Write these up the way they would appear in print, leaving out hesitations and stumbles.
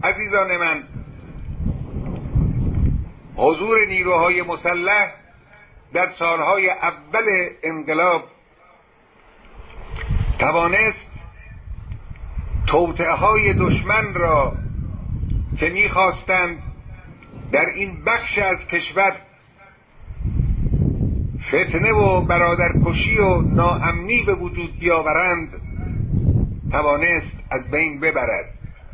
عزیزان من، حضور نیروهای مسلح در سالهای اول انقلاب توانست توطئه‌های دشمن را که می‌خواستند در این بخش از کشور فتنه و برادرکشی و ناامنی به وجود بیاورند توانست از بین ببرد.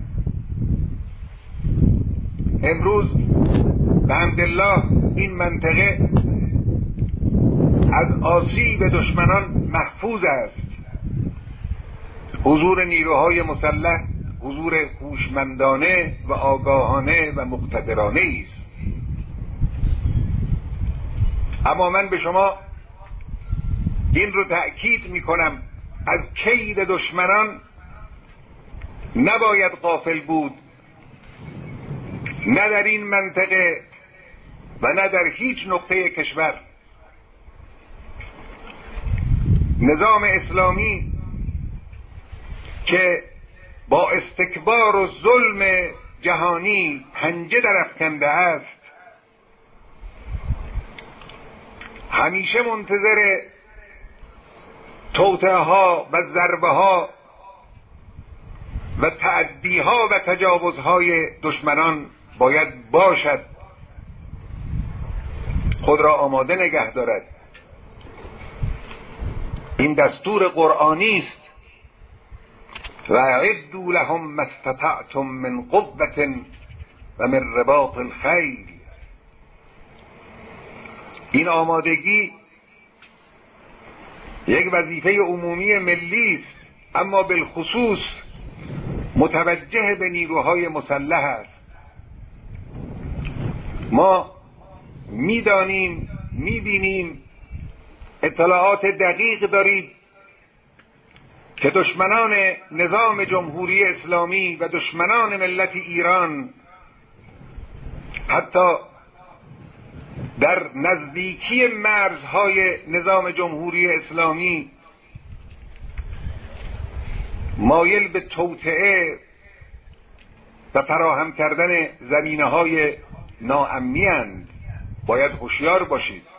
امروز به حمدالله این منطقه از آسیب دشمنان محفوظ است. حضور نیروهای مسلح حضور هوشمندانه و آگاهانه و مقتدرانه است. اما من به شما این رو تأکید می کنم، از کید دشمنان نباید غافل بود، نه در این منطقه و نه در هیچ نقطه کشور. نظام اسلامی که با استکبار و ظلم جهانی پنجه درافکنده است، همیشه منتظر توطئه‌ها و ضربه‌ها و تعدی‌ها و تجاوزهای دشمنان باید باشد، خود را آماده نگه دارد. این دستور قرآنی است: و اعدوا لهم ما استطعتم من قوة و من رباط الخیل. این آمادگی یک وظیفه عمومی ملی است، اما بالخصوص متوجه به نیروهای مسلح است. ما میدانیم، میبینیم، اطلاعات دقیق دارید که دشمنان نظام جمهوری اسلامی و دشمنان ملت ایران حتی در نزدیکی مرزهای نظام جمهوری اسلامی مایل به توطئه و فراهم کردن زمینه‌های ناامنی اند. باید هوشیار باشید.